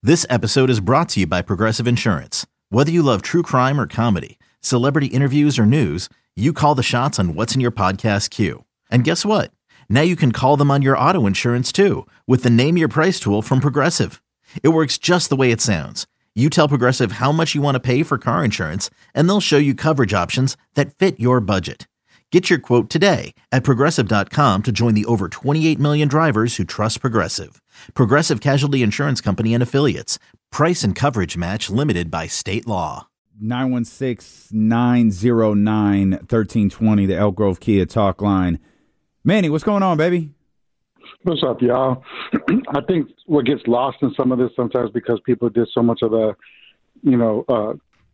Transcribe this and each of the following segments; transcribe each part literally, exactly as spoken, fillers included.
This episode is brought to you by Progressive Insurance. Whether you love true crime or comedy, celebrity interviews or news, you call the shots on what's in your podcast queue. And guess what? Now you can call them on your auto insurance too with the Name Your Price tool from Progressive. It works just the way it sounds. You tell Progressive how much you want to pay for car insurance, and they'll show you coverage options that fit your budget. Get your quote today at Progressive dot com to join the over twenty-eight million drivers who trust Progressive. Progressive Casualty Insurance Company and Affiliates. Price and coverage match limited by state law. nine one six, nine zero nine, one three two zero, the Elk Grove Kia talk line. Manny, what's going on, baby? What's up, y'all? I think what gets lost in some of this sometimes because people did so much of the, you know, uh,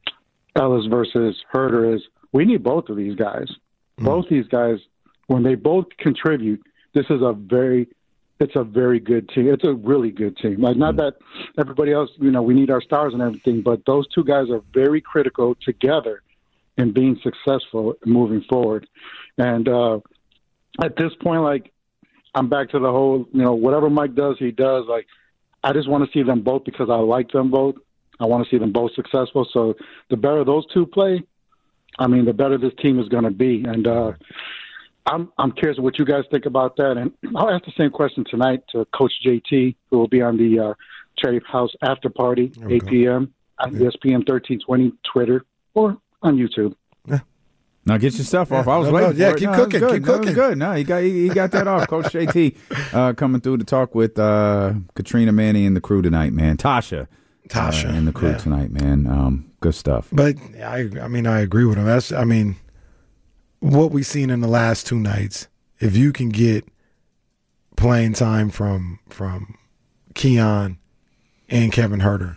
Ellis versus Herder is we need both of these guys. Mm. Both these guys, when they both contribute, this is a very, it's a very good team. It's a really good team. Like, not mm. that everybody else, you know, we need our stars and everything, but those two guys are very critical together in being successful and moving forward. And uh, at this point, like, I'm back to the whole, you know, whatever Mike does, he does. Like, I just want to see them both because I like them both. I want to see them both successful. So the better those two play, I mean, the better this team is going to be. And uh, I'm I'm curious what you guys think about that. And I'll ask the same question tonight to Coach J T, who will be on the uh, Cherry House after party, okay. eight p.m. on yeah. E S P N thirteen twenty, Twitter, or on YouTube. Yeah. Now get your stuff off. I was no, waiting. No, yeah, for keep it. No, cooking. Good. Keep cooking. No, good. No, he got he, he got that off. Coach J T uh, coming through to talk with uh, Katrina, Manny, and the crew tonight, man. Tasha, Tasha, uh, and the crew yeah. tonight, man. Um, good stuff. But I, I mean, I agree with him. That's, I mean, what we've seen in the last two nights. If you can get playing time from from Keon and Kevin Herder,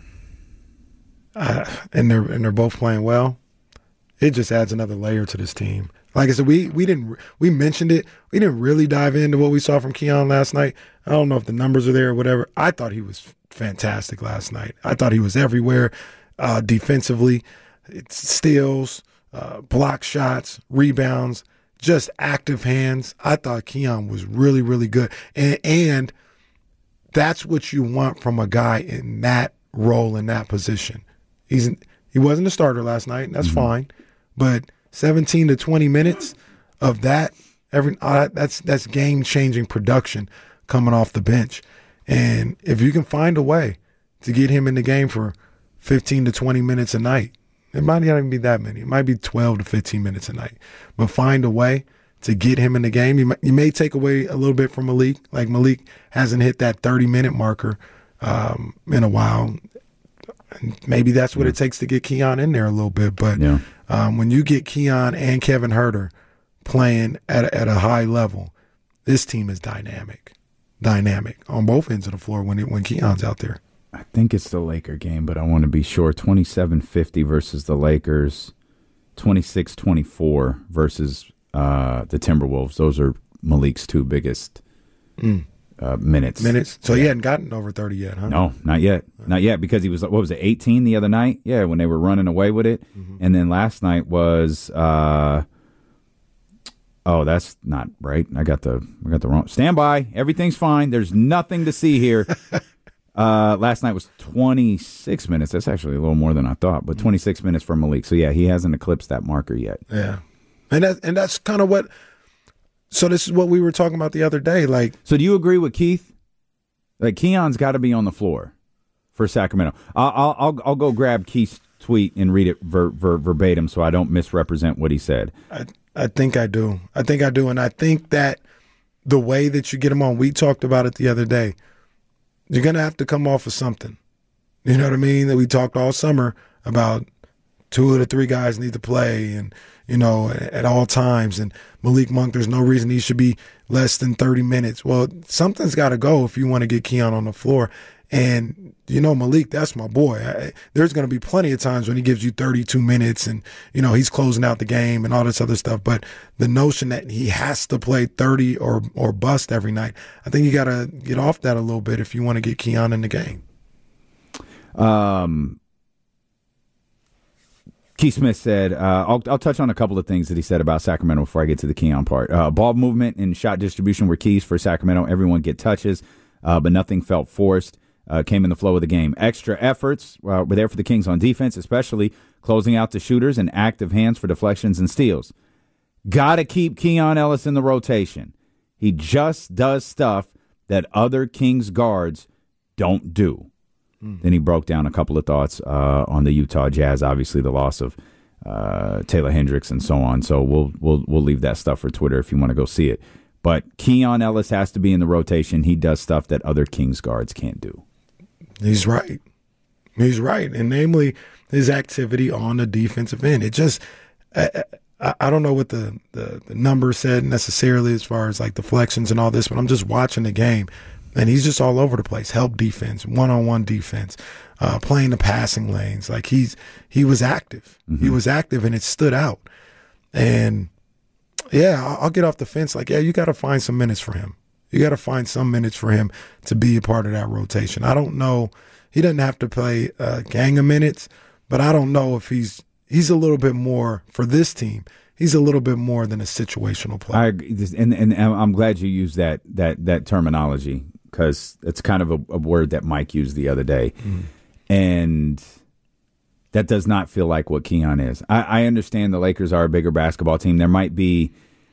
uh, and they're and they're both playing well, it just adds another layer to this team. Like I said, we we didn't we mentioned it. We didn't really dive into what we saw from Keon last night. I don't know if the numbers are there or whatever. I thought he was fantastic last night. I thought he was everywhere uh, defensively, it's steals, uh, block shots, rebounds, just active hands. I thought Keon was really, really good. And, and that's what you want from a guy in that role, in that position. He's He wasn't a starter last night, and that's mm-hmm. fine. But seventeen to twenty minutes of that, every uh, that's that's game-changing production coming off the bench. And if you can find a way to get him in the game for fifteen to twenty minutes a night, it might not even be that many. It might be twelve to fifteen minutes a night. But find a way to get him in the game. You may, you may take away a little bit from Malik. Like Malik hasn't hit that thirty-minute marker um, in a while. And maybe that's what yeah. it takes to get Keon in there a little bit. But yeah. um, when you get Keon and Kevin Herder playing at, at a high level, this team is dynamic. Dynamic on both ends of the floor when it, when Keon's out there. I think it's the Laker game, but I want to be sure. twenty-seven fifty versus the Lakers, twenty-six twenty-four versus uh, the Timberwolves. Those are Malik's two biggest mm. uh, minutes. Minutes. So yeah. he hadn't gotten over thirty yet, huh? No, not yet. Not yet, because he was, what was it, eighteen the other night? Yeah, when they were running away with it. Mm-hmm. And then last night was uh, – oh, that's not right. I got the I got the wrong. Stand by. Everything's fine. There's nothing to see here. uh, last night was twenty-six minutes. That's actually a little more than I thought, but twenty-six minutes for Malik. So, yeah, he hasn't eclipsed that marker yet. Yeah. And, that, and that's kind of what – so this is what we were talking about the other day. Like, So do you agree with Keith? Like, Keon's got to be on the floor for Sacramento. I'll, I'll, I'll, I'll go grab Keith's tweet and read it ver, ver, verbatim so I don't misrepresent what he said. I, I think I do. I think I do. And I think that the way that you get them on, we talked about it the other day, you're going to have to come off of something. You know what I mean? That we talked all summer about two of the three guys need to play and, you know, at all times. And Malik Monk, there's no reason he should be less than thirty minutes. Well, something's got to go if you want to get Keon on the floor. And, you know, Malik, that's my boy. I, there's going to be plenty of times when he gives you thirty-two minutes and, you know, he's closing out the game and all this other stuff. But the notion that he has to play thirty or, or bust every night, I think you got to get off that a little bit if you want to get Keon in the game. Um, Keith Smith said, uh, I'll, I'll touch on a couple of things that he said about Sacramento before I get to the Keon part. Uh, ball movement and shot distribution were keys for Sacramento. Everyone get touches, uh, but nothing felt forced. uh, came in the flow of the game. Extra efforts uh, were there for the Kings on defense, especially closing out the shooters and active hands for deflections and steals. Got to keep Keon Ellis in the rotation. He just does stuff that other Kings guards don't do. Mm. Then he broke down a couple of thoughts uh, on the Utah Jazz, obviously the loss of uh, Taylor Hendricks and so on. So we'll we'll we'll leave that stuff for Twitter if you want to go see it. But Keon Ellis has to be in the rotation. He does stuff that other Kings guards can't do. He's right. He's right. And namely, his activity on the defensive end. It just I, I, I don't know what the, the, the number said necessarily as far as like deflections and all this, but I'm just watching the game. And he's just all over the place. Help defense, one-on-one defense, uh, playing the passing lanes. Like he's he was active. Mm-hmm. He was active, and it stood out. And, yeah, I'll, I'll get off the fence. Like, yeah, you got to find some minutes for him. You got to find some minutes for him to be a part of that rotation. I don't know. He doesn't have to play a gang of minutes, but I don't know if he's he's a little bit more for this team. He's a little bit more than a situational player. I agree. And, and I'm glad you used that that that terminology, because it's kind of a, a word that Mike used the other day. Mm. And that does not feel like what Keon is. I, I understand the Lakers are a bigger basketball team. There might be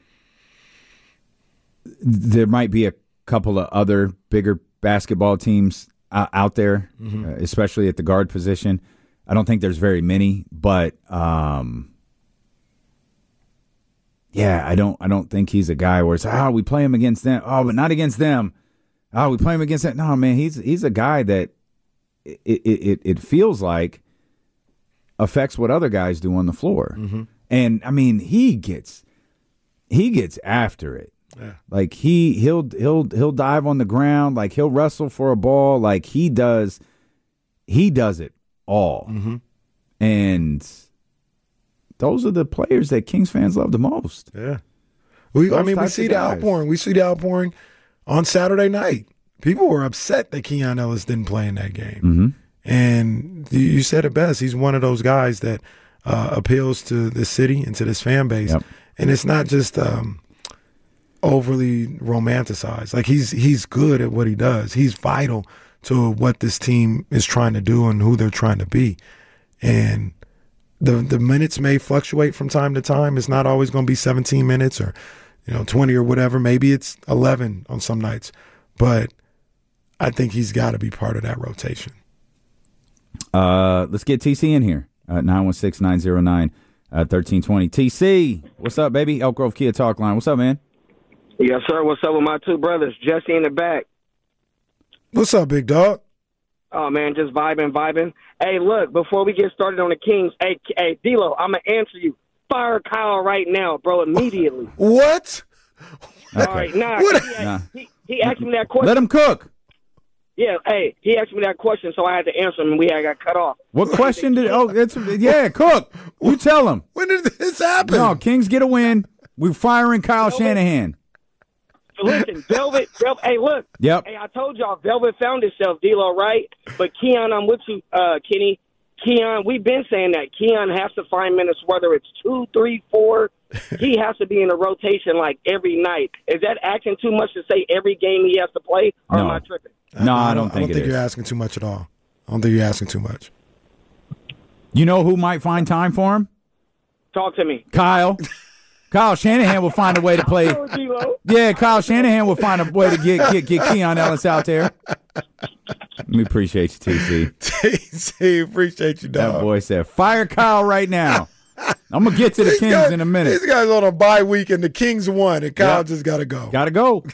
there might be a couple of other bigger basketball teams uh, out there, mm-hmm. uh, especially at the guard position. I don't think there's very many, but um, yeah, I don't I don't think he's a guy where it's, oh, we play him against them. Oh, but not against them. Oh, we play him against that. No, man, he's he's a guy that it it, it feels like affects what other guys do on the floor. Mm-hmm. And I mean, he gets he gets after it. Yeah. Like he he'll he'll he'll dive on the ground, like he'll wrestle for a ball, like he does he does it all. Mm-hmm. And those are the players that Kings fans love the most. Yeah. We those I mean we see the outpouring. We see the outpouring on Saturday night. People were upset that Keon Ellis didn't play in that game. Mm-hmm. And you said it best. He's one of those guys that uh, appeals to the city and to this fan base. Yep. And it's not just um, overly romanticized. Like he's he's good at what he does. He's vital to what this team is trying to do and who they're trying to be. And the the minutes may fluctuate from time to time. It's not always going to be seventeen minutes or you know twenty or whatever. Maybe it's eleven on some nights. But I think he's got to be part of that rotation. Uh, let's get T C in here. Uh, nine one six, nine zero nine, one three two zero. T C, what's up, baby? Elk Grove Kia Talk Line. What's up, man? Yes, sir. What's up with my two brothers? Jesse in the back. What's up, big dog? Oh, man, just vibing, vibing. Hey, look, before we get started on the Kings, hey, hey D-Lo, I'm going to answer you. Fire Kyle right now, bro, immediately. What? All right, nah, what? He, nah. He, he asked me that question. Let him cook. Yeah, hey, he asked me that question, so I had to answer him, and we had got cut off. What question did? Oh, it's yeah, cook. You tell him. When did this happen? No, Kings get a win. We're firing Kyle Velvet. Shanahan. Listen, Velvet, Velvet. Hey, look. Yep. Hey, I told y'all, Velvet found itself, D-Lo, right? But Keon, I'm with you, uh, Kenny. Keon, we've been saying that Keon has to find minutes, whether it's two, three, four. He has to be in a rotation like every night. Is that asking too much to say every game he has to play, or no. am I tripping? No, I, I don't think I don't it think is. You're asking too much at all. I don't think you're asking too much. You know who might find time for him? Talk to me. Kyle. Kyle Shanahan will find a way to play. Yeah, Kyle Shanahan will find a way to get get, get Keon Ellis out there. We appreciate you, T C. T C, appreciate you, dog. That boy said, fire Kyle right now. I'm going to get to the these Kings guys, in a minute. These guys on a bye week, and the Kings won, and Kyle yep. just got to go. Got to go.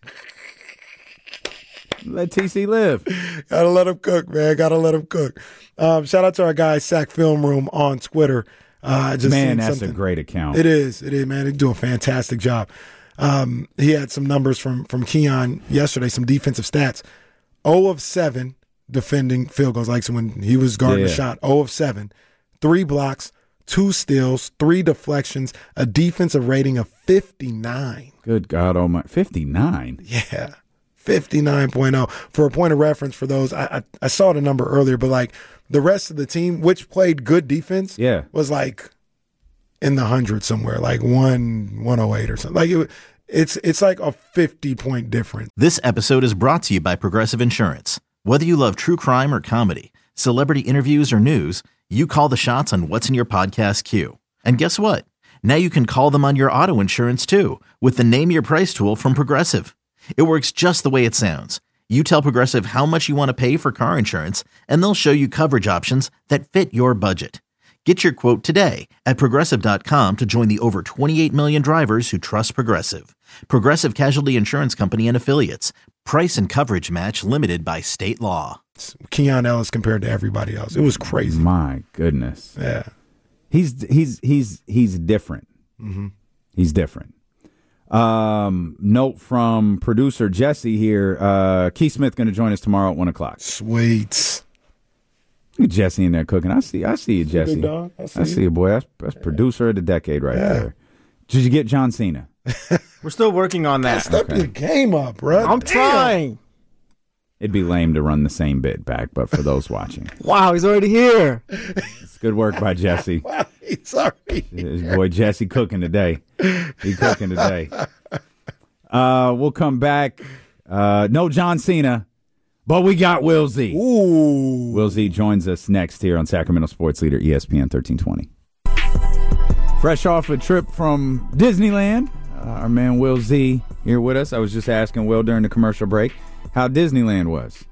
Let T C live. Gotta let him cook, man. Gotta let him cook. Um, shout out to our guy, Sack Film Room on Twitter. Uh, just man, that's something. a great account. It is. It is, man. They do a fantastic job. Um, he had some numbers from, from Keon yesterday, some defensive stats. zero of seven defending field goals, like so when he was guarding yeah. the shot. zero of seven. Three blocks, two steals, three deflections, a defensive rating of fifty-nine. Good God almighty. fifty-nine? Yeah. fifty-nine point oh. For a point of reference for those, I, I I saw the number earlier, but like the rest of the team, which played good defense, yeah. was like in the hundreds somewhere, like one one oh eight or something. Like it, it's it's like a fifty point difference. This episode is brought to you by Progressive Insurance. Whether you love true crime or comedy, celebrity interviews or news, you call the shots on what's in your podcast queue. And guess what? Now you can call them on your auto insurance too with the Name Your Price tool from Progressive. It works just the way it sounds. You tell Progressive how much you want to pay for car insurance, and they'll show you coverage options that fit your budget. Get your quote today at Progressive dot com to join the over twenty-eight million drivers who trust Progressive. Progressive Casualty Insurance Company and Affiliates. Price and coverage match limited by state law. Keon Ellis compared to everybody else. It was crazy. My goodness. Yeah. He's he's he's he's different. Mm-hmm. He's different. Um, note from producer Jesse here. Uh, Keith Smith going to join us tomorrow at one o'clock. Sweet. Look at Jesse in there cooking. I see. I see you, Jesse. Big dog. I see, I see you, boy. That's, that's producer of the decade right Yeah. there. Did you get John Cena? We're still working on that. Step Okay. your game up, bro. I'm Damn. trying. It'd be lame to run the same bit back, but for those watching, Wow, he's already here. it's good work by Jesse. Wow, sorry. His boy Jesse cooking today. He cooking today. Uh, we'll come back. Uh, no John Cena, but we got Will Z. Ooh. Will Z joins us next here on Sacramento Sports Leader E S P N thirteen twenty. Fresh off a trip from Disneyland, uh, our man Will Z here with us. I was just asking Will during the commercial break how Disneyland was.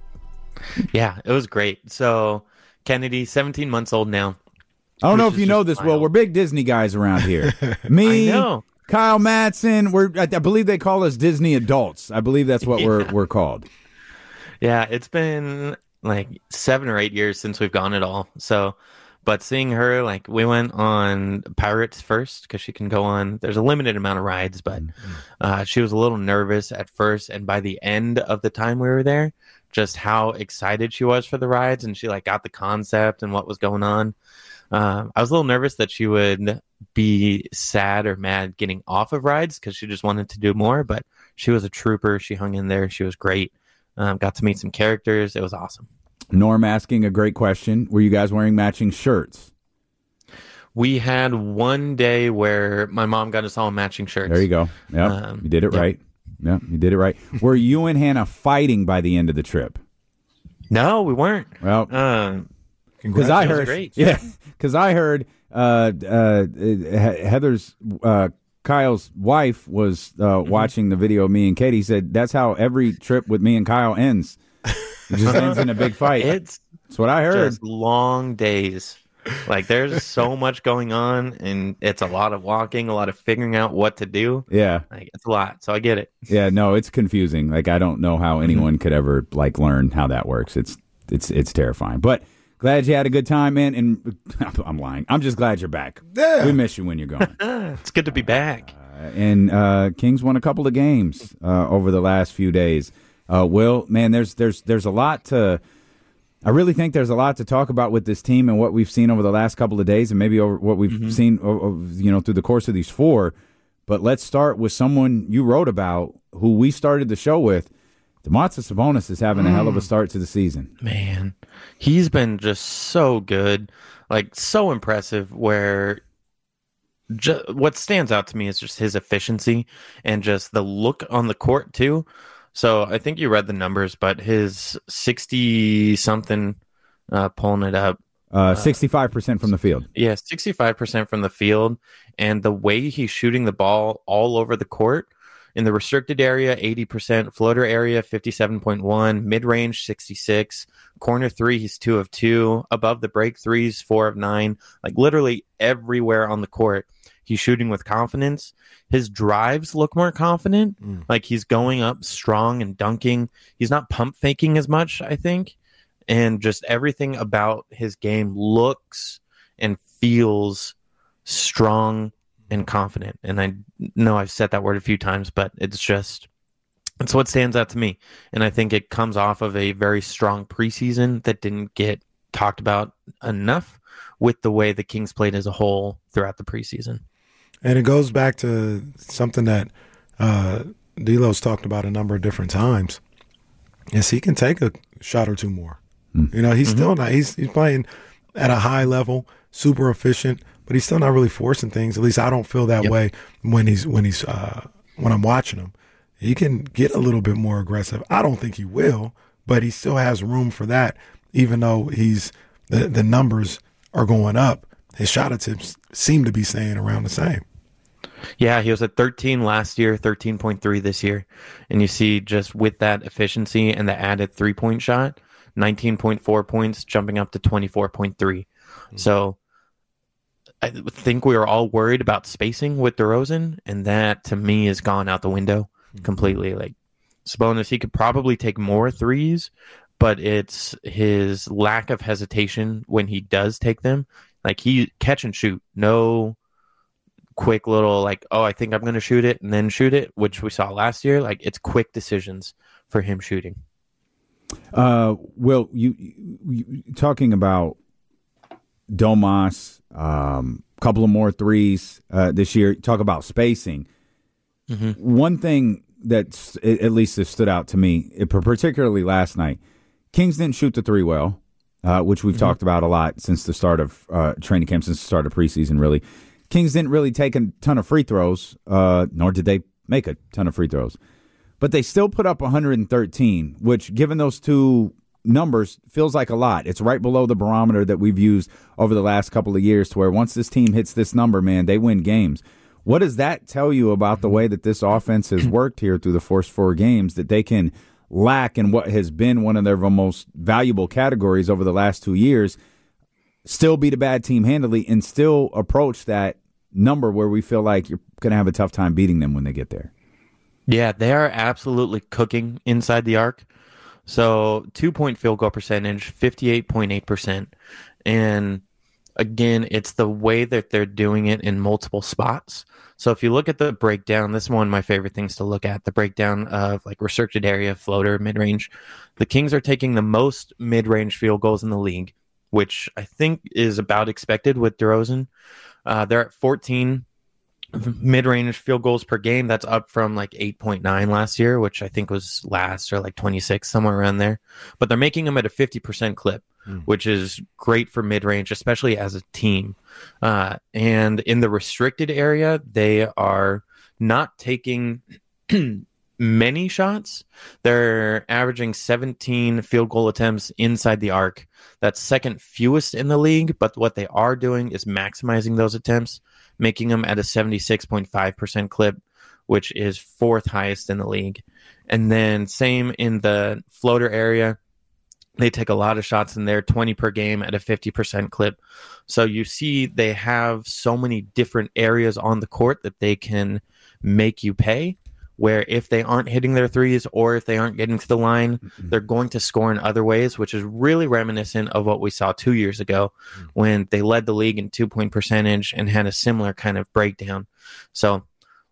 Yeah, it was great. So Kennedy, seventeen months old now. I don't know Which if you is know just this, Will. wild. We're big Disney guys around here. Me, I know. Kyle Madsen. We're I, I believe they call us Disney adults. I believe that's what we're Yeah. we're called. Yeah, it's been like seven or eight years since we've gone at all. So, but seeing her, like, we went on Pirates first because she can go on. There's a limited amount of rides, but uh, she was a little nervous at first, and by the end of the time we were there, just how excited she was for the rides, and she like got the concept and what was going on. Um, I was a little nervous that she would be sad or mad getting off of rides because she just wanted to do more, but she was a trooper. She hung in there. She was great. Um, got to meet some characters. It was awesome. Norm asking a great question. Were you guys wearing matching shirts? We had one day where my mom got us all matching shirts. There you go. Yep, Um, you did it yep. right. Yep, you did it right. Were you and Hannah fighting by the end of the trip? No, we weren't. Well, Um, because I It was heard, great. yeah, because I heard uh, uh, He- Heather's uh, Kyle's wife was uh, Mm-hmm. watching the video of me and Katie. Said that's how every trip with me and Kyle ends. It just ends in a big fight. it's That's what I heard. just long days. Like, there's so much going on, and it's a lot of walking, a lot of figuring out what to do. Yeah, Like, it's a lot, so I get it. yeah. No, it's confusing. Like I don't know Mm-hmm. how anyone could ever like learn how that works. It's it's it's terrifying. But glad you had a good time, man. And I'm lying. I'm just glad you're back. Yeah. We miss you when you're gone. It's good to be back. and uh, Kings won a couple of games uh, over the last few days. Uh, Will, man, there's there's there's a lot to. I really think there's a lot to talk about with this team and what we've seen over the last couple of days, and maybe over what we've Mm-hmm. seen, o- o- you know, through the course of these four. But let's start with someone you wrote about, who we started the show with. Domantas Sabonis is having a hell of a start to the season. Man, he's been just so good, like so impressive. Where ju- what stands out to me is just his efficiency and just the look on the court too. So I think you read the numbers, but his sixty something, uh, pulling it up, Uh, sixty-five percent from the field. yeah, sixty-five percent from the field, and the way he's shooting the ball all over the court. In the restricted area, eighty percent. Floater area, fifty-seven point one. Mid-range, sixty-six. Corner three, he's two of two. Above the break threes, four of nine. Like, literally everywhere on the court, he's shooting with confidence. His drives look more confident. Mm. Like, he's going up strong and dunking. He's not pump faking as much, I think. And just everything about his game looks and feels strong and confident. And I know I've said that word a few times, but it's just, it's what stands out to me. And I think it comes off of a very strong preseason that didn't get talked about enough with the way the Kings played as a whole throughout the preseason. And it goes back to something that uh, D'Lo's talked about a number of different times. Is he can take a shot or two more. Mm. You know, he's Mm-hmm. still not. He's he's playing at a high level, super efficient, but he's still not really forcing things. At least I don't feel that Yep. way when he's when he's uh, when I'm watching him. He can get a little bit more aggressive. I don't think he will, but he still has room for that, even though he's the, the numbers are going up. His shot attempts seem to be staying around the same. Yeah, he was at thirteen last year, thirteen point three this year. And you see just with that efficiency and the added three-point shot, nineteen point four points, jumping up to twenty-four point three. Mm-hmm. So I think we were all worried about spacing with DeRozan, and that, to me, has gone out the window mm-hmm. completely. Like, Sabonis, he could probably take more threes, but it's his lack of hesitation when he does take them. Like, he catch and shoot. No quick little, like, oh, I think I'm going to shoot it and then shoot it, which we saw last year. Like, it's quick decisions for him shooting. Uh, Will, you, you, you talking about Domas, um, couple of more threes uh, this year. Talk about spacing. Mm-hmm. One thing that at least has stood out to me, particularly last night, Kings didn't shoot the three well, uh, which we've mm-hmm. talked about a lot since the start of uh, training camp, since the start of preseason, really. Kings didn't really take a ton of free throws, uh, nor did they make a ton of free throws. But they still put up one hundred thirteen, which, given those two numbers, feels like a lot. It's right below the barometer that we've used over the last couple of years, to where once this team hits this number, man, they win games. What does that tell you about the way that this offense has worked here through the first four games, that they can lack in what has been one of their most valuable categories over the last two years, still beat a bad team handily, and still approach that number where we feel like you're going to have a tough time beating them when they get there? Yeah, they are absolutely cooking inside the arc. So two-point field goal percentage, fifty-eight point eight percent. And again, it's the way that they're doing it in multiple spots. So if you look at the breakdown, this is one of my favorite things to look at, the breakdown of like restricted area, floater, mid-range. The Kings are taking the most mid-range field goals in the league, which I think is about expected with DeRozan. Uh, they're at fourteen mid-range field goals per game. That's up from like eight point nine last year, which I think was last, or like twenty-six, somewhere around there. But they're making them at a fifty percent clip, mm. which is great for mid-range, especially as a team. Uh, and in the restricted area, they are not taking many shots. They're averaging seventeen field goal attempts inside the arc. That's second fewest in the league, but what they are doing is maximizing those attempts, making them at a seventy-six point five percent clip, which is fourth highest in the league. And then same in the floater area. They take a lot of shots in there, twenty per game at a fifty percent clip. So you see they have so many different areas on the court that they can make you pay, where if they aren't hitting their threes or if they aren't getting to the line, mm-hmm. they're going to score in other ways, which is really reminiscent of what we saw two years ago mm-hmm. when they led the league in two-point percentage and had a similar kind of breakdown. So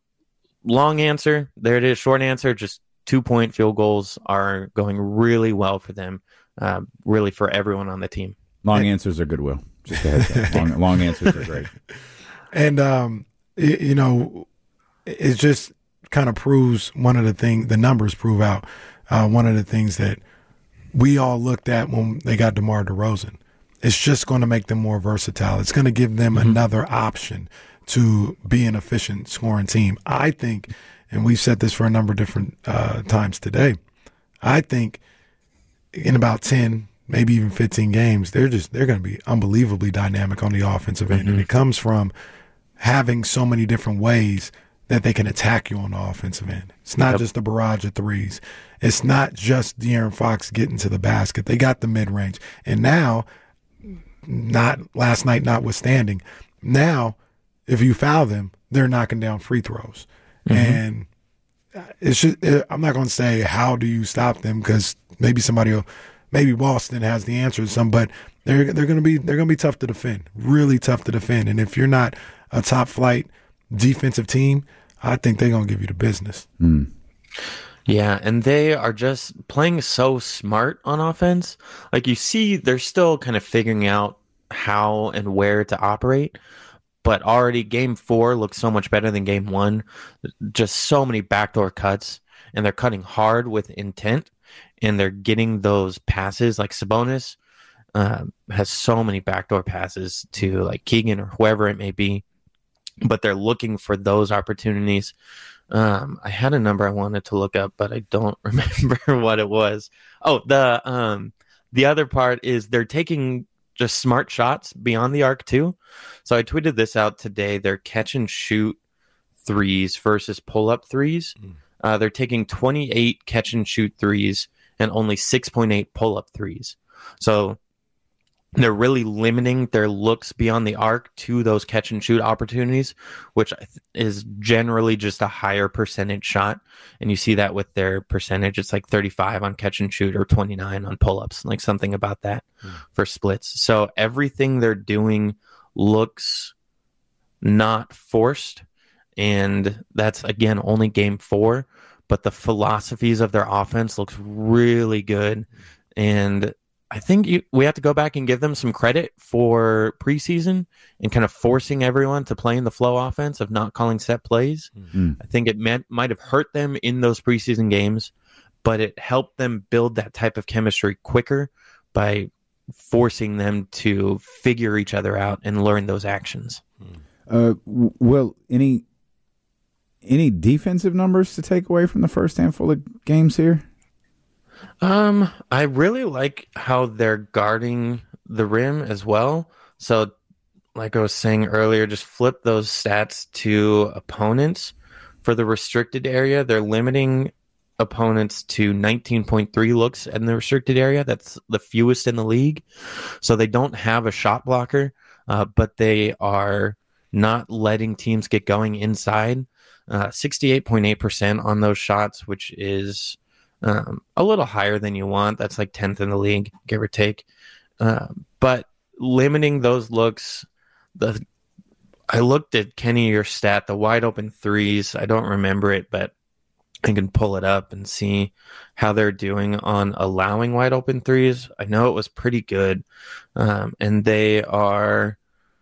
long answer, there it is. Short answer, just two-point field goals are going really well for them, uh, really for everyone on the team. Long and, answers are good, Will. Just a heads up. long, long answers are great. And, um, it, you know, it's just kind of proves one of the things, the numbers prove out uh, one of the things that we all looked at when they got DeMar DeRozan. It's just going to make them more versatile. It's going to give them mm-hmm. another option to be an efficient scoring team. I think, and we've said this for a number of different uh, times today, I think in about ten, maybe even fifteen games, they're just they're going to be unbelievably dynamic on the offensive end. Mm-hmm. And it comes from having so many different ways that they can attack you on the offensive end. It's not yep. just a barrage of threes. It's not just De'Aaron Fox getting to the basket. They got the mid-range. And now, not last night notwithstanding, now if you foul them, they're knocking down free throws. Mm-hmm. And it's just, I'm not going to say how do you stop them, because maybe somebody will, maybe Boston has the answer to some, but they're they're going to be they're going to be tough to defend, really tough to defend. And if you're not a top flight defensive team, I think they're going to give you the business. Mm. Yeah, and they are just playing so smart on offense. Like, you see, they're still kind of figuring out how and where to operate, but already game four looks so much better than game one. Just so many backdoor cuts, and they're cutting hard with intent, and they're getting those passes. Like Sabonis uh, has so many backdoor passes to like Keegan or whoever it may be, but they're looking for those opportunities. Um, I had a number I wanted to look up, but I don't remember what it was. Oh, the um, the other part is they're taking just smart shots beyond the arc too. So I tweeted this out today. They're catch and shoot threes versus pull up threes. Mm. Uh, they're taking twenty-eight catch and shoot threes and only six point eight pull up threes. So they're really limiting their looks beyond the arc to those catch and shoot opportunities, which is generally just a higher percentage shot. And you see that with their percentage. It's like thirty-five on catch and shoot or twenty-nine on pull-ups, like something about that mm. for splits. So everything they're doing looks not forced. And that's, again, only game four. But the philosophies of their offense looks really good. And I think you, we have to go back and give them some credit for preseason and kind of forcing everyone to play in the flow offense of not calling set plays. Mm-hmm. I think it meant, might have hurt them in those preseason games, but it helped them build that type of chemistry quicker by forcing them to figure each other out and learn those actions. Uh, well, any any defensive numbers to take away from the first handful of games here? Um, I really like how they're guarding the rim as well. So, like I was saying earlier, just flip those stats to opponents. For the restricted area, they're limiting opponents to nineteen point three looks in the restricted area. That's the fewest in the league. So they don't have a shot blocker, uh, but they are not letting teams get going inside. Uh, sixty-eight point eight percent on those shots, which is um, a little higher than you want. That's like tenth in the league, give or take. Uh, but limiting those looks, the I looked at Kenny, your stat, the wide open threes. I don't remember it, but I can pull it up and see how they're doing on allowing wide open threes. I know it was pretty good. Um, and they are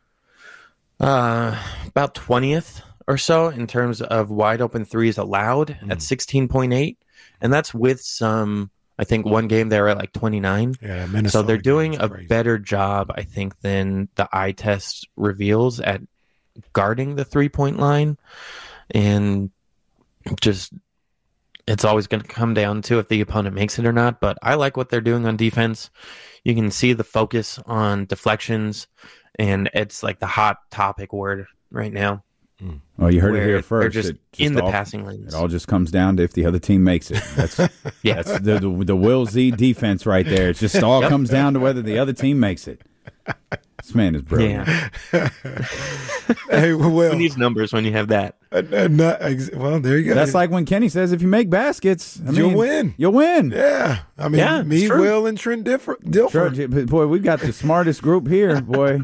uh, about twentieth or so in terms of wide open threes allowed mm. at sixteen point eight. And that's with some, I think one game they were at like twenty-nine. Yeah, Minnesota. So they're doing a crazy. better job, I think, than the eye test reveals at guarding the three-point line. And just, it's always going to come down to if the opponent makes it or not. But I like what they're doing on defense. You can see the focus on deflections, and it's like the hot topic word right now. Mm. Well, you heard it here first. They're just, it just in the all, passing lanes. It all just comes down to if the other team makes it. That's yeah. That's the, the the Will Z defense right there. It just all yep. comes down to whether the other team makes it. This man is brilliant. Yeah. Hey, Will. Who needs numbers when you have that? Uh, uh, not ex- well, there you go. That's like when Kenny says, if you make baskets, I you'll mean, win. You'll win. Yeah. I mean, yeah, me, Will, and Trent Dilfer. Dilfer. Boy, we've got the smartest group here, boy.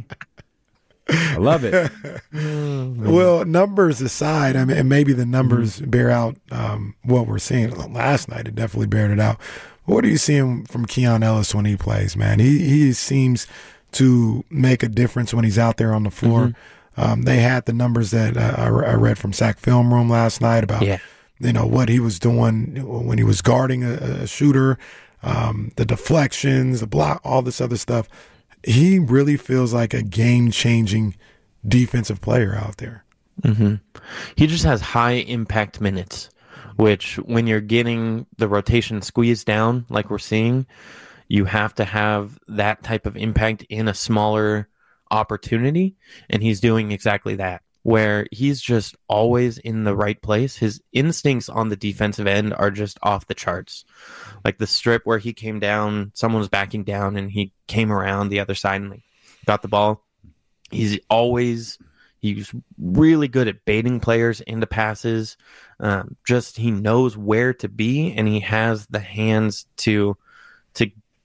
I love it. Well, numbers aside, I mean, and maybe the numbers mm-hmm. bear out um, what we're seeing. Last night, it definitely bared it out. What are you seeing from Keon Ellis when he plays, man? He he seems to make a difference when he's out there on the floor. Mm-hmm. Um, they had the numbers that uh, I, I read from Sack Film Room last night about yeah. you know what he was doing when he was guarding a, a shooter, um, the deflections, the block, all this other stuff. He really feels like a game-changing defensive player out there. Mm-hmm. He just has high impact minutes, which when you're getting the rotation squeezed down like we're seeing, you have to have that type of impact in a smaller opportunity, and he's doing exactly that, where he's just always in the right place. His instincts on the defensive end are just off the charts. Like the strip where he came down, someone was backing down, and he came around the other side and like, got the ball. He's always, he's really good at baiting players into passes. Um, just he knows where to be, and he has the hands to, to,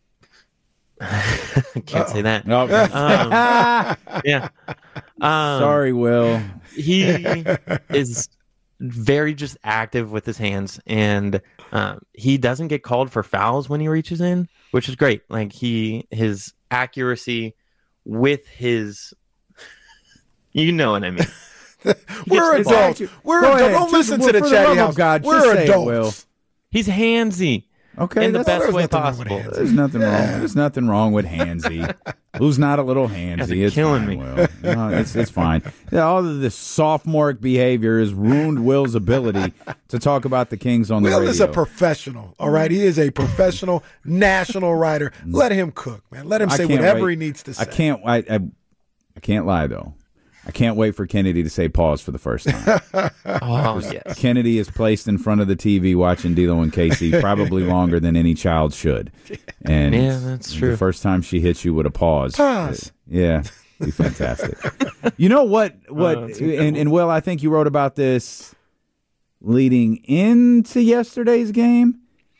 I can't Uh-oh. say that. No. Um, yeah. Um, Sorry, Will. He is very just active with his hands, and um, he doesn't get called for fouls when he reaches in, which is great. Like he, his accuracy with his, you know what I mean. We're adults. We're adults. Don't listen to the chatty house. God, We're adults. adults. He's handsy. Okay, in the that's- best way there's nothing wrong with possible. Hansy. There's nothing wrong. There's nothing wrong with Hansy. Who's not a little handsy? guys are It's killing fine, me. Will. No, it's it's fine. Yeah, all of this sophomoric behavior has ruined Will's ability to talk about the Kings on the Will radio. is a professional, all right? He is a professional national writer. Let him cook, man. Let him I say can't whatever wait. he needs to say. I can't. I, I I can't lie though. I can't wait for Kennedy to say pause for the first time. Oh yes. Kennedy is placed in front of the T V watching D'Lo and Casey probably longer than any child should. And Yeah, that's true. The first time she hits you with a pause. Pause. Yeah, be fantastic. You know what? What? Oh, and, and Will, I think you wrote about this leading into yesterday's game.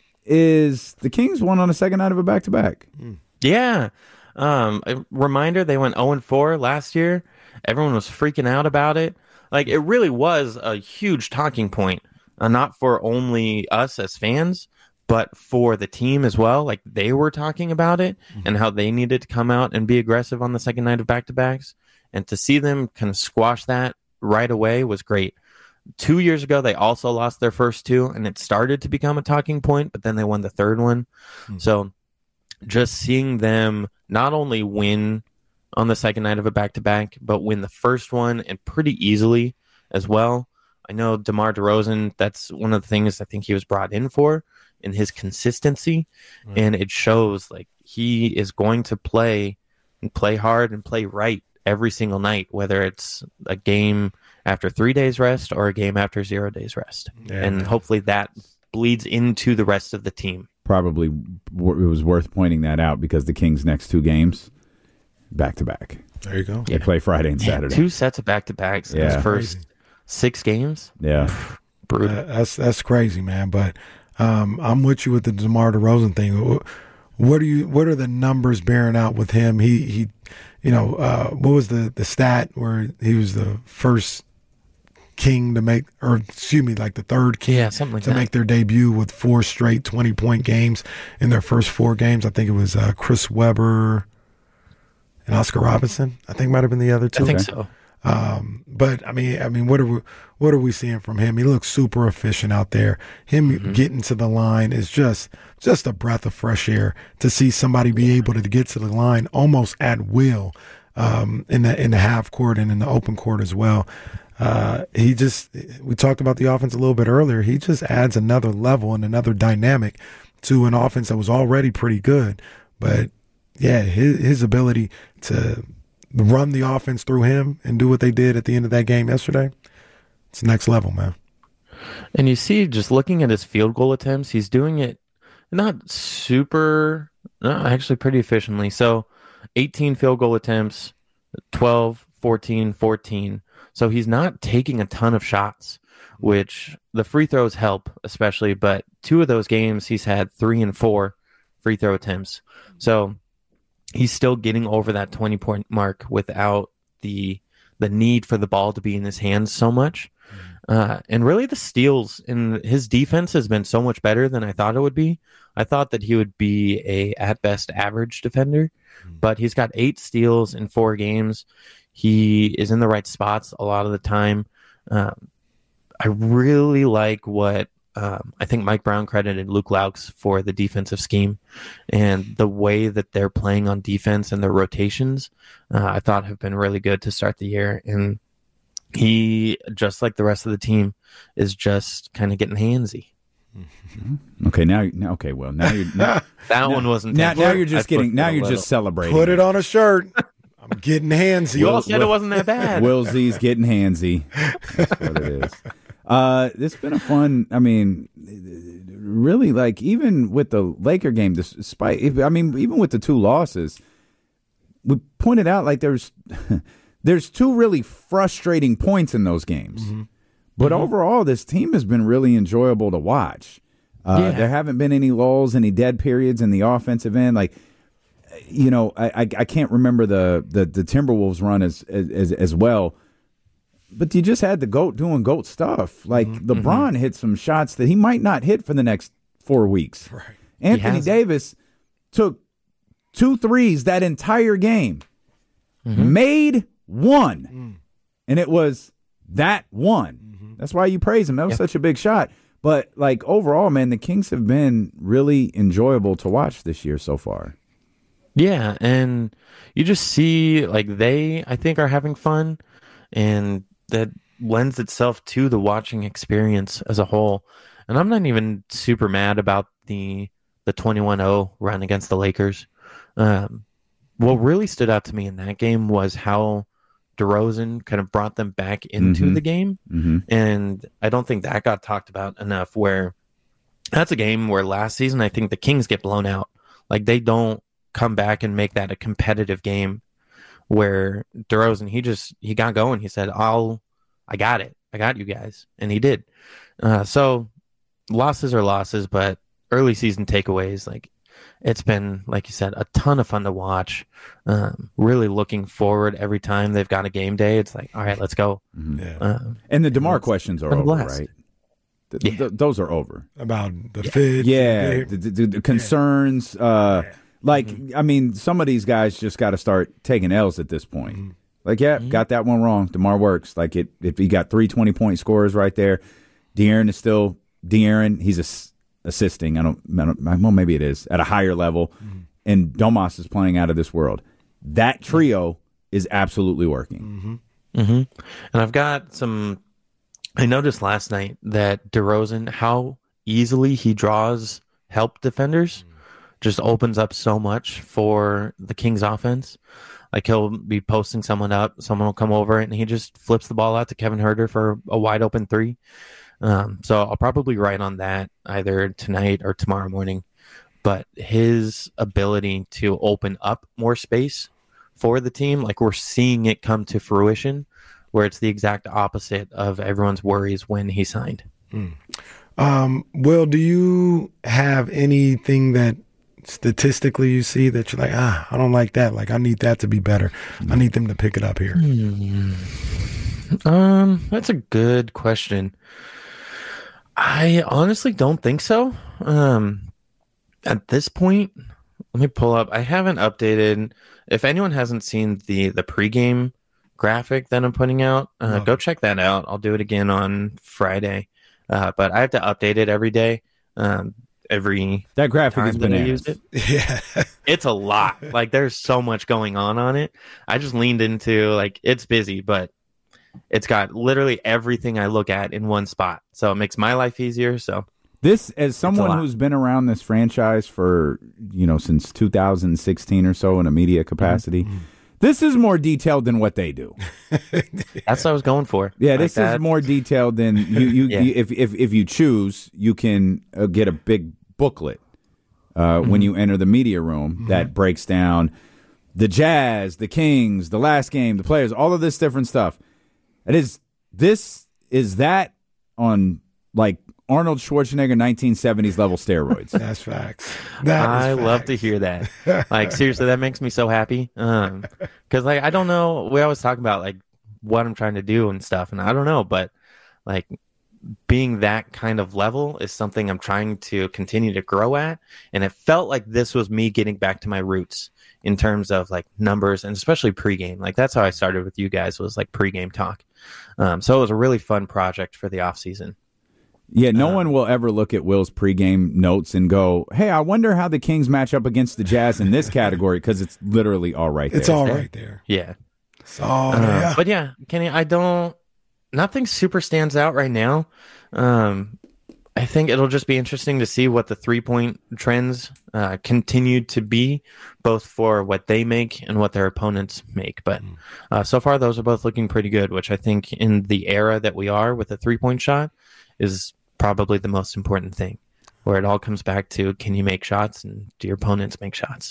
Is the Kings won on the second night of a back to back? Yeah. Um, a reminder, they went oh and four last year. Everyone was freaking out about it. Like, it really was a huge talking point, uh, not for only us as fans, but for the team as well. Like, they were talking about it and how they needed to come out and be aggressive on the second night of back-to-backs. And to see them kind of squash that right away was great. Two years ago, they also lost their first two, and it started to become a talking point, but then they won the third one. So just seeing them not only win on the second night of a back-to-back, but win the first one and pretty easily as well. I know DeMar DeRozan, that's one of the things I think he was brought in for, in his consistency. Right. And it shows like he is going to play and play hard and play right every single night, whether it's a game after three days rest or a game after zero days rest. Yeah, and man. Hopefully that bleeds into the rest of the team. Probably it was worth pointing that out because the Kings' next two games, back to back. There you go. They yeah. play Friday and Saturday. Yeah, two sets of back to backs in yeah. his first crazy. six games. Yeah, Pff, brutal. Uh, that's that's crazy, man. But um, I'm with you with the DeMar DeRozan thing. What are you? What are the numbers bearing out with him? He he, you know, uh, what was the the stat where he was the first King to make, or excuse me, like the third King yeah, something like to that. make their debut with four straight twenty point games in their first four games. I think it was uh, Chris Webber and Oscar Robinson. I think might have been the other two. I think so. Um, but I mean, I mean, what are we, what are we seeing from him? He looks super efficient out there. Him mm-hmm. getting to the line is just, just a breath of fresh air to see somebody be able to get to the line almost at will, um, in the, in the half court and in the open court as well. Uh, he just, we talked about the offense a little bit earlier. He just adds another level and another dynamic to an offense that was already pretty good. But yeah, his, his ability to run the offense through him and do what they did at the end of that game yesterday, it's next level, man. And you see, just looking at his field goal attempts, he's doing it not super, no, actually pretty efficiently. So eighteen field goal attempts, twelve, fourteen, fourteen. So he's not taking a ton of shots, which the free throws help, especially. But two of those games, he's had three and four free throw attempts. So he's still getting over that twenty-point mark without the the need for the ball to be in his hands so much. Uh, and really the steals, and his defense has been so much better than I thought it would be. I thought that he would be a, at best, average defender. But he's got eight steals in four games. He is in the right spots a lot of the time. Um, I really like what um, I think Mike Brown credited Luke Laux for the defensive scheme and the way that they're playing on defense and their rotations. Uh, I thought have been really good to start the year. And he, just like the rest of the team, is just kind of getting handsy. Okay, now, now okay, well, now you're now, that one wasn't. Now, now you're just getting. Now you're just celebrating. Put it on a shirt. I'm getting handsy. You all said it wasn't that bad. Will Z's getting handsy. That's what it is. Uh, it's been a fun. I mean, really, like even with the Laker game, despite I mean, even with the two losses, we pointed out like there's there's two really frustrating points in those games. Mm-hmm. But mm-hmm. overall, this team has been really enjoyable to watch. Uh, yeah. There haven't been any lulls, any dead periods in the offensive end. Like, you know, I I, I can't remember the, the, the Timberwolves run as, as as well. But you just had the GOAT doing GOAT stuff. Like, mm-hmm. LeBron hit some shots that he might not hit for the next four weeks. Right. Anthony Davis took two threes that entire game, mm-hmm. made one, mm. and it was that one. That's why you praise him. That was yep. such a big shot. But like overall, man, the Kings have been really enjoyable to watch this year so far. Yeah, and you just see like they, I think, are having fun, and that lends itself to the watching experience as a whole. And I'm not even super mad about the the twenty-one oh run against the Lakers. Um, what really stood out to me in that game was how DeRozan kind of brought them back into Mm-hmm. the game. Mm-hmm. And I don't think that got talked about enough, where that's a game where last season I think the Kings get blown out. Like they don't come back and make that a competitive game, where DeRozan, he just, he got going. He said, I'll, I got it. I got you guys. And he did. Uh, so losses are losses, but early season takeaways, like it's been, like you said, a ton of fun to watch. Um, really looking forward every time they've got a game day. It's like, all right, let's go. Mm-hmm. Yeah. Um, And the DeMar questions are been a over, blast. right? Th- Yeah. th- those are over. About the fit. Yeah, the, the, the concerns. Uh, like, I mean, some of these guys just got to start taking L's at this point. Mm-hmm. Like, yeah, got that one wrong. DeMar works. Like, it, if he got three twenty-point scorers right there, De'Aaron is still De'Aaron. He's ass- assisting. I don't, I don't, well, maybe it is at a higher level. Mm-hmm. And Domas is playing out of this world. That trio is absolutely working. Mm-hmm. Mm-hmm. And I've got some. I noticed last night that DeRozan, how easily he draws help defenders, just opens up so much for the Kings offense. Like he'll be posting someone up, someone will come over, and he just flips the ball out to Kevin Huerter for a wide open three. Um, so I'll probably write on that either tonight or tomorrow morning. But his ability to open up more space for the team, like we're seeing it come to fruition, where it's the exact opposite of everyone's worries when he signed. Mm. Um, Will, do you have anything that statistically you see that you're like, ah, I don't like that. Like, I need that to be better. I need them to pick it up here. Um, that's a good question. I honestly don't think so. Um, at this point, let me pull up. I haven't updated. If anyone hasn't seen the the pregame graphic that I'm putting out, uh, go check that out. I'll do it again on Friday. Uh, but I have to update it every day. Um, every That graphic time has that been I used it. Yeah. It's a lot. Like there's so much going on on it. I just leaned into like it's busy, but it's got literally everything I look at in one spot. So it makes my life easier. So This, as someone lot. who's been around this franchise for, you know, since two thousand sixteen or so in a media capacity, mm-hmm. this is more detailed than what they do. That's what I was going for. Yeah, Like this that. is more detailed than you. you, Yeah. you if, if if you choose, you can uh, get a big booklet uh, Mm-hmm. when you enter the media room mm-hmm. that breaks down the Jazz, the Kings, the last game, the players, all of this different stuff. It is this is that on like Arnold Schwarzenegger nineteen seventies level steroids. That's facts. That I is love facts. to hear that. Like seriously, that makes me so happy. Um, because like I don't know, we always talk about like what I'm trying to do and stuff, and I don't know, but like being that kind of level is something I'm trying to continue to grow at, and it felt like this was me getting back to my roots in terms of like numbers and especially pregame. Like that's how I started with you guys, was like pregame talk. Um, so it was a really fun project for the off season. Yeah, no Uh, one will ever look at Will's pregame notes and go, "Hey, I wonder how the Kings match up against the Jazz in this category," because it's literally all right there. It's all right there. Yeah. It's all Uh, there. But yeah, Kenny, I don't. Nothing super stands out right now. Um, I think it'll just be interesting to see what the three point trends uh, continue to be, both for what they make and what their opponents make. But uh, so far, those are both looking pretty good, which I think in the era that we are with a three point shot is probably the most important thing, where it all comes back to, can you make shots and do your opponents make shots?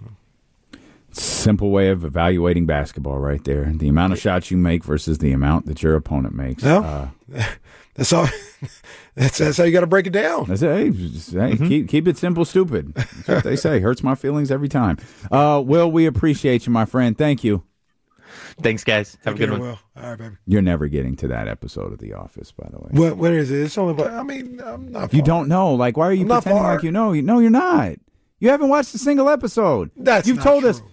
Simple way of evaluating basketball right there. The amount of shots you make versus the amount that your opponent makes. Yeah. Uh, That's all. That's that's how you got to break it down. That's it. Hey, just, hey, keep keep it simple, stupid. That's what they say. Hurts my feelings every time. Uh, Will, we appreciate you, my friend. Thank you. Thanks, guys. Have a good Yeah, one. Will. All right, baby. You're never getting to that episode of The Office, by the way. What what is it? It's only. But I mean, I'm not. You far. don't know. Like, why are you I'm not pretending far. like you know? You know, you're not. You haven't watched a single episode. That's You've not told true. us.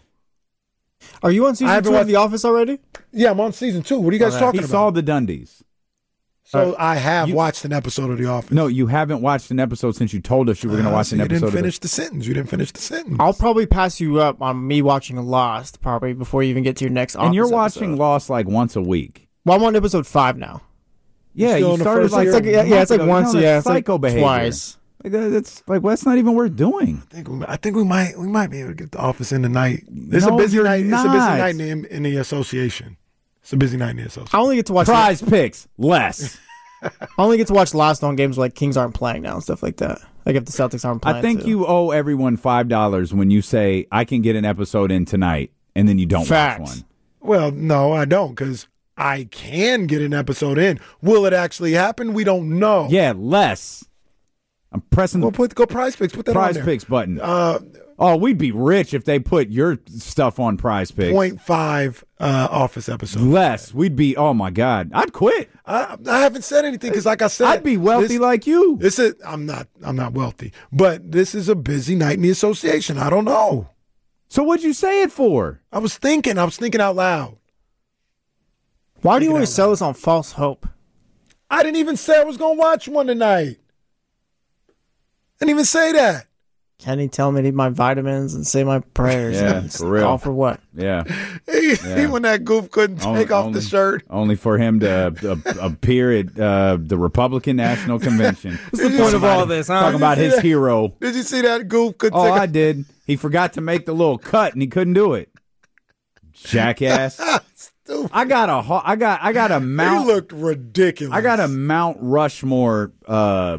Are you on I season haven't two of watched- The Office already? Yeah, I'm on season two. What are you guys Oh, talking He about? saw the Dundies. So I have you- watched an episode of The Office. No, you haven't watched an episode since you told us you were going to Uh, watch so an you episode. didn't of the- finish the sentence. You didn't finish the sentence. I'll probably pass you up on me watching Lost probably before you even get to your next. and you're Office watching episode. Lost like once a week. Well, I'm on episode five now. Yeah, still you in the started first like, year? It's like yeah, yeah, it's like ago. once, You know, yeah, that's it's like psycho behavior. twice. Like, that- that's like, well, that's not even worth doing. I think we, I think we might we might be able to get The Office in tonight. It's No, a busy you're night. It's a busy not. night in, in the association. It's a busy night in the association. I only get to watch. Prize picks less. I only get to watch Lost on games where, like Kings aren't playing now and stuff like that. Like if the Celtics aren't playing. I think too. you owe everyone five dollars when you say I can get an episode in tonight, and then you don't Facts. watch one. Well, no, I don't, because I can get an episode in. Will it actually happen? We don't know. Yeah, less. I'm pressing Well, the put go Prize Picks. Put that Prize on there. Picks button. Uh, oh, we'd be rich if they put your stuff on Prize Picks. point five uh, Office episode. Less, we'd be. Oh my God, I'd quit. I, I haven't said anything because, like I said, I'd be wealthy this- like you. This is I'm not I'm not wealthy, but this is a busy night in the association. I don't know. So what'd you say it for? I was thinking. I was thinking out loud. Why do you Take it always out sell loud. us on false hope? I didn't even say I was going to watch one tonight. I didn't even say that. Kenny tell me to eat my vitamins and say my prayers. Yeah, And it's for real. All for what? Yeah, He, Yeah. when that goof couldn't take Only- off only- the shirt. only for him to uh, appear at uh, the Republican National Convention. What's the point of all this, huh? Talking about his hero. Did you see that goof could Oh, take I off? did. He forgot to make the little cut, and he couldn't do it. Jackass. Stupid. I got a. ho- I got. I got a He Mount. looked ridiculous. I got a Mount Rushmore uh,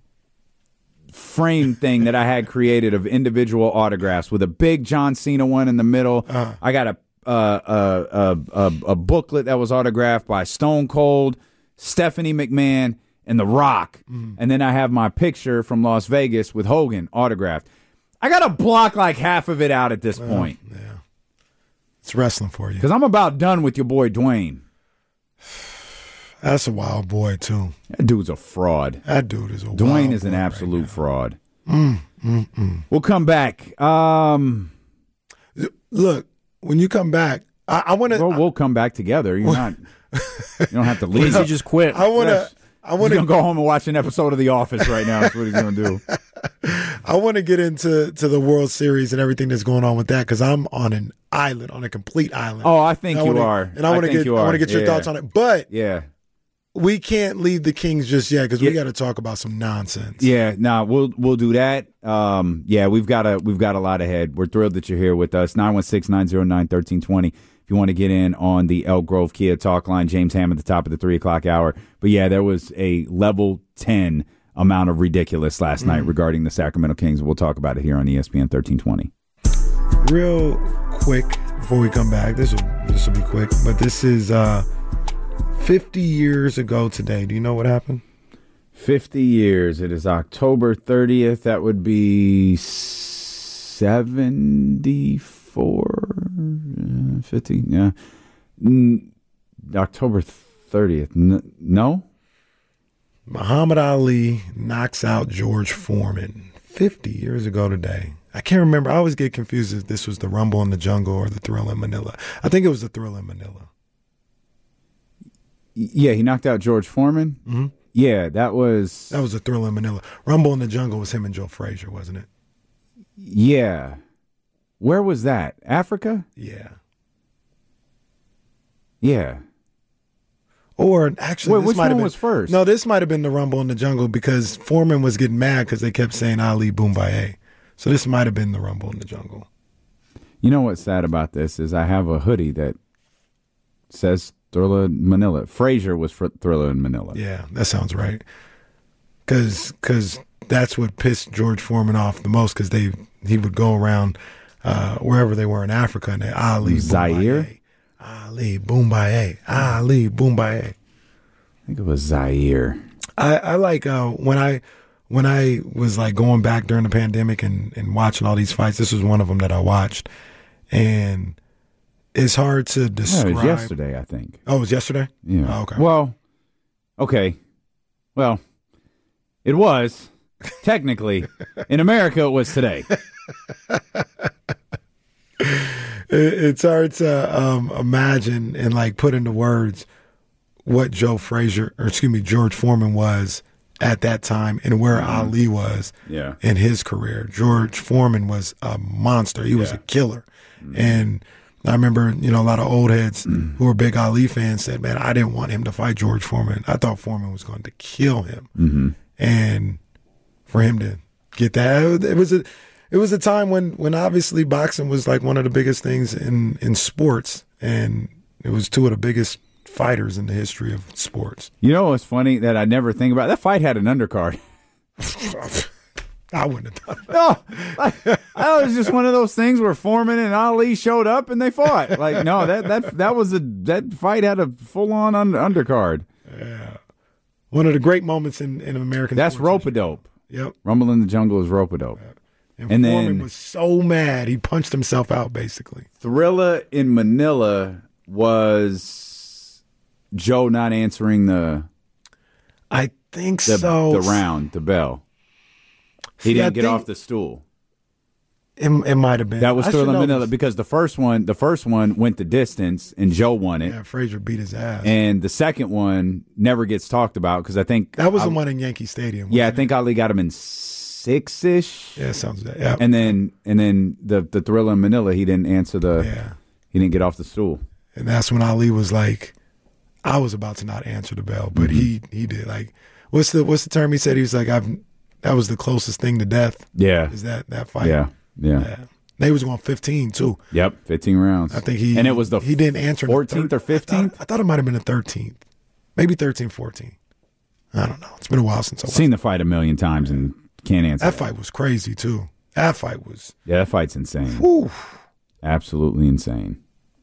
frame thing that I had created of individual autographs with a big John Cena one in the middle. Uh-huh. I got a, uh, a, a a a booklet that was autographed by Stone Cold, Stephanie McMahon, and The Rock, Mm-hmm. and then I have my picture from Las Vegas with Hogan autographed. I got to block like half of it out at this point Yeah. It's wrestling for you. because I'm about done with your boy Dwayne. That's a wild boy, too. That dude's a fraud. That dude is a Dwayne wild is an boy right absolute now. fraud. Mm, mm, mm. We'll come back. Um, Look, when you come back, I, I want to. well, we'll come back together. You're not. You don't have to leave. Easy, just quit. I want to. Yes. I He's want gonna to. go home and watch an episode of The Office right now. That's what he's gonna do. I want to get into to the World Series and everything that's going on with that because I'm on an island, on a complete island. Oh, I think And I you wanna- are. and I want to think get. you I want are. to get your Yeah. thoughts on it, but Yeah, we can't leave the Kings just yet because we Yeah. got to talk about some nonsense. yeah. Nah, we'll we'll do that. Um, yeah, we've got a we've got a lot ahead. We're thrilled that you're here with us. nine one six, nine zero nine, one three two zero. If you want to get in on the Elk Grove Kia talk line, James Ham at the top of the three o'clock hour. But yeah, there was a level ten amount of ridiculous last night regarding the Sacramento Kings. We'll talk about it here on E S P N thirteen twenty. Real quick before we come back, this will this will be quick, but this is uh, fifty years ago today. Do you know what happened? fifty years. It is October thirtieth. That would be seventy-four. uh, fifty, yeah. N- October thirtieth. N- no? Muhammad Ali knocks out George Foreman fifty years ago today. I can't remember. I always get confused if this was the Rumble in the Jungle or the Thrill in Manila. I think it was the Thrill in Manila. Y- Yeah, he knocked out George Foreman. Mm-hmm. Yeah, that was. That was the Thrill in Manila. Rumble in the Jungle was him and Joe Frazier, wasn't it? Yeah. Where was that? Africa? Yeah. Yeah. Or actually, Wait, this which might have one been, was first? No, this might have been the Rumble in the Jungle because Foreman was getting mad because they kept saying Ali Boombaye. So this might have been the Rumble in the Jungle. You know what's sad about this is I have a hoodie that says Thriller in Manila. Frazier was for Thriller in Manila. Yeah, that sounds right. Because that's what pissed George Foreman off the most because they he would go around uh, wherever they were in Africa and they Ali Zaire? Boombaye, Ali Boombaye, Ali Boombaye. I think it was Zaire. I, I like uh, when I when I was like going back during the pandemic and, and watching all these fights. This was one of them that I watched, and it's hard to Yeah, describe. it was yesterday, I think. Oh, it was yesterday. Yeah. Oh, okay. Well, okay. Well, it was technically in America. It was today. It, it's hard to um, imagine and like put into words what Joe Frazier, or excuse me, George Foreman was at that time and where Mm-hmm. Ali was Yeah. in his career. George Foreman was a monster. He was Yeah. a killer. And I remember, you know, a lot of old heads who were big Ali fans said, man, I didn't want him to fight George Foreman. I thought Foreman was going to kill him. Mm-hmm. And for him to get that, it was a, it was a time when, when obviously boxing was like one of the biggest things in, in sports. And it was two of the biggest fighters in the history of sports. You know what's funny that I never think about? That fight had an undercard. I wouldn't have done it. No, like, that was just one of those things where Foreman and Ali showed up and they fought. Like, no, that that that was a that fight had a full on under, undercard. Yeah. One of the great moments in, in American That's sports rope a dope. Yep. Rumble in the Jungle is rope a dope. And, And Foreman then- was so mad he punched himself out basically. Thrilla in Manila was Joe not answering the I think the, so. the round, the bell. He See, didn't I get think off the stool. It, it might have been. That was I should Thrilla in know Manila this. because the first one, the first one went the distance and Joe won it. Yeah, Frazier beat his ass. And the second one never gets talked about because I think that was I- the one in Yankee Stadium. Yeah, I wasn't think Ali got him in six ish. it? Yeah, sounds like yeah. And then and then the the Thrilla in Manila, he didn't answer the. yeah. He didn't get off the stool. And that's when Ali was like, I was about to not answer the bell, but he he did. Like, what's the what's the term he said? He was like, I've that was the closest thing to death. Yeah. Is that that fight? Yeah. Yeah. Yeah. They was going fifteen too. Yep. Fifteen rounds. I think he and it was the he didn't answer the fourteenth third- or fifteenth. I thought, I thought it might have been the thirteenth, maybe thirteen, fourteen. I don't know. It's been a while since I watched. Seen the fight a million times and can't answer. That fight was crazy too. That fight was. Yeah, that fight's insane. Whew. Absolutely insane.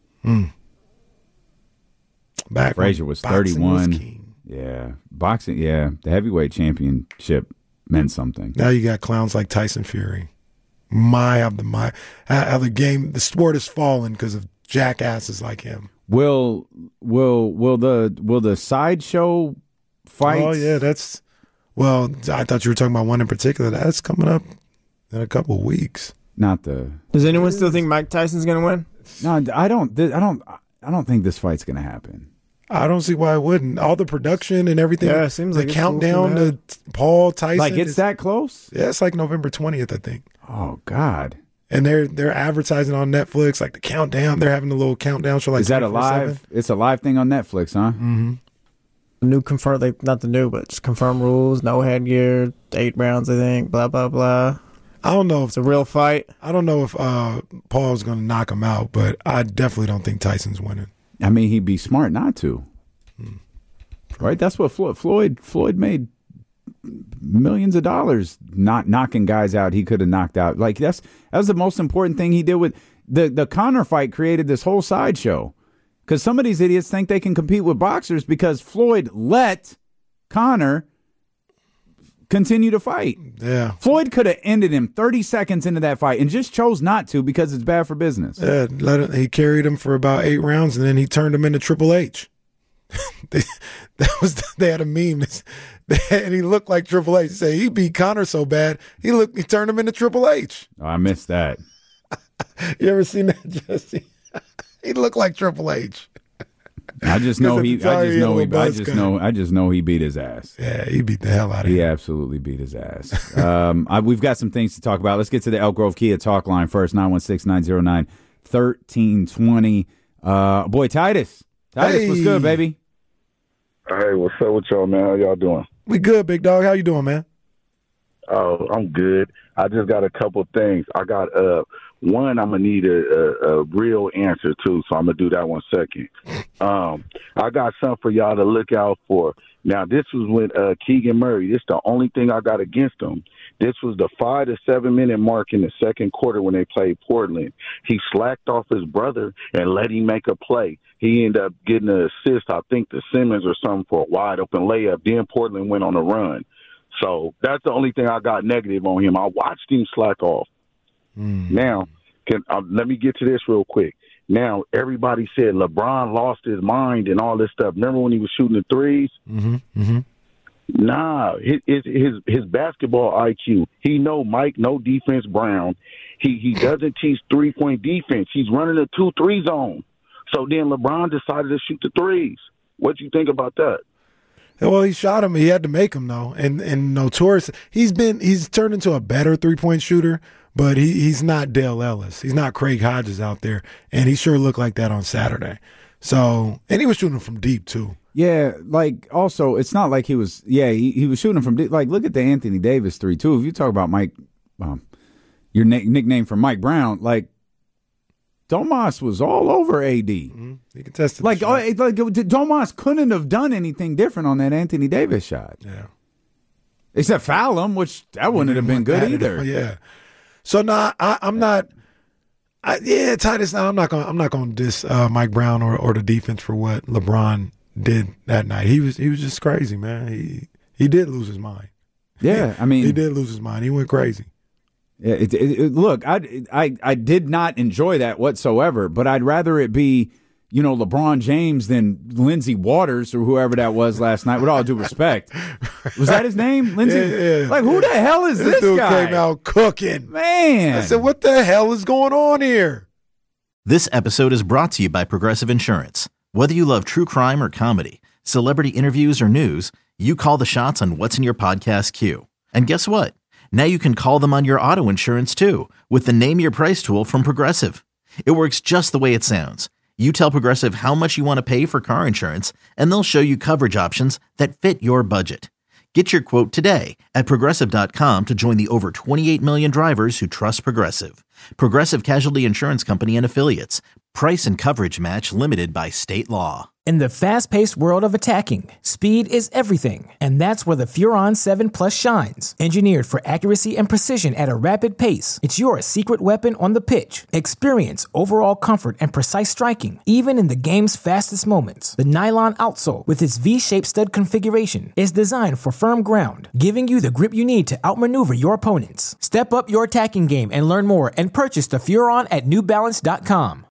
Back when Frazier was boxing thirty-one. king. Yeah, boxing. Yeah, the heavyweight championship meant something. Now you got clowns like Tyson Fury. My how the my how the game the sport has fallen because of jackasses like him. Will will will the will the sideshow fights? Oh yeah, that's well. I thought you were talking about one in particular. That's coming up in a couple of weeks. Not the. Does anyone still think Mike Tyson's gonna win? No, I don't. I don't. I don't think this fight's gonna happen. I don't see why it wouldn't. All the production and everything. Yeah, it seems the like it's countdown close to Paul Tyson. Like it's is- that close? Yeah, it's like November twentieth, I think. Oh God. And they're they're advertising on Netflix like the countdown. They're having a little countdown show. Like Is that a twenty-four seven. live? It's a live thing on Netflix, huh? Mm-hmm. New confirmed, like not the new, but just confirmed rules. No headgear. Eight rounds, I think. Blah blah blah. I don't know if It's a real fight. I don't know if uh, Paul's going to knock him out, but I definitely don't think Tyson's winning. I mean, he'd be smart not to. Right? That's what Floyd Floyd Floyd made millions of dollars not knocking guys out he could have knocked out. Like that's that was the most important thing he did with the the Conor fight created this whole sideshow. Because some of these idiots think they can compete with boxers because Floyd let Conor continue to fight. Yeah. Floyd could have ended him thirty seconds into that fight and just chose not to because it's bad for business. Yeah, let it, he carried him for about eight rounds, and then he turned him into Triple H. they, that was they had a meme, and he looked like Triple H. Say he beat Conor so bad, he looked he turned him into Triple H. Oh, I missed that. You ever seen that, Jesse? He looked like Triple H. I just know Because at he. the time I just he had know a he. little I buzz just cut. know. I just know he beat his ass. Yeah, he beat the hell out of He him. absolutely beat his ass. um, I, we've got some things to talk about. Let's get to the Elk Grove Kia talk line first. nine one six, nine zero nine, one three two zero. Uh, boy, Titus. Titus, what's Hey. good, baby? Hey, what's up with y'all, man? How y'all doing? We good, big dog. How you doing, man? Oh, I'm good. I just got a couple things. I got uh one. I'm gonna need a, a, a real answer too, so I'm gonna do that one second. Um, I got something for y'all to look out for. Now, this was with uh, Keegan Murray. This is the only thing I got against him. This was the five to seven minute mark in the second quarter when they played Portland. He slacked off his brother and let him make a play. He ended up getting an assist, I think, to Simmons or something for a wide open layup. Then Portland went on a run. So that's the only thing I got negative on him. I watched him slack off. Mm. Now, can uh, let me get to this real quick. Now, everybody said LeBron lost his mind and all this stuff. Remember when he was shooting the threes? Mm-hmm. Mm-hmm. Nah, his his his basketball I Q. He know Mike, no defense Brown. He he doesn't teach three point defense. He's running a two three zone. So then LeBron decided to shoot the threes. What do you think about that? Well, he shot him. He had to make him though, and and no Torres. He's been he's turned into a better three point shooter, but he, he's not Dale Ellis. He's not Craig Hodges out there, and he sure looked like that on Saturday. So, and he was shooting from deep too. Yeah, like also, it's not like he was. Yeah, he, he was shooting from deep. Like, look at the Anthony Davis three too. If you talk about Mike, um, your na- nickname for Mike Brown, like. Domas was all over A D. Mm-hmm. He contested like, oh, like Domas couldn't have done anything different on that Anthony Davis shot. Yeah, except foul him, which that wouldn't have been good either. Yeah. So now I, I'm not. I, yeah, Titus. Now I'm not going. I'm not going to diss uh, Mike Brown or, or the defense for what LeBron did that night. He was he was just crazy, man. He he did lose his mind. Yeah, I mean, he did lose his mind. He went crazy. Yeah, it, it, it, look, I, I I did not enjoy that whatsoever, but I'd rather it be, you know, LeBron James than Lindsey Waters or whoever that was last night, with all due respect. Was that his name? Lindsey? Yeah, yeah. Like, who the hell is this, this dude guy? Came out cooking. Man. I said, what the hell is going on here? This episode is brought to you by Progressive Insurance. Whether you love true crime or comedy, celebrity interviews or news, you call the shots on what's in your podcast queue. And guess what? Now you can call them on your auto insurance too with the Name Your Price tool from Progressive. It works just the way it sounds. You tell Progressive how much you want to pay for car insurance, and they'll show you coverage options that fit your budget. Get your quote today at Progressive dot com to join the over twenty-eight million drivers who trust Progressive. Progressive Casualty Insurance Company and Affiliates. Price and coverage match limited by state law. In the fast-paced world of attacking, speed is everything, and that's where the Furon seven Plus shines. Engineered for accuracy and precision at a rapid pace, it's your secret weapon on the pitch. Experience overall comfort and precise striking, even in the game's fastest moments. The nylon outsole, with its V-shaped stud configuration, is designed for firm ground, giving you the grip you need to outmaneuver your opponents. Step up your attacking game and learn more, and purchase the Furon at New Balance dot com.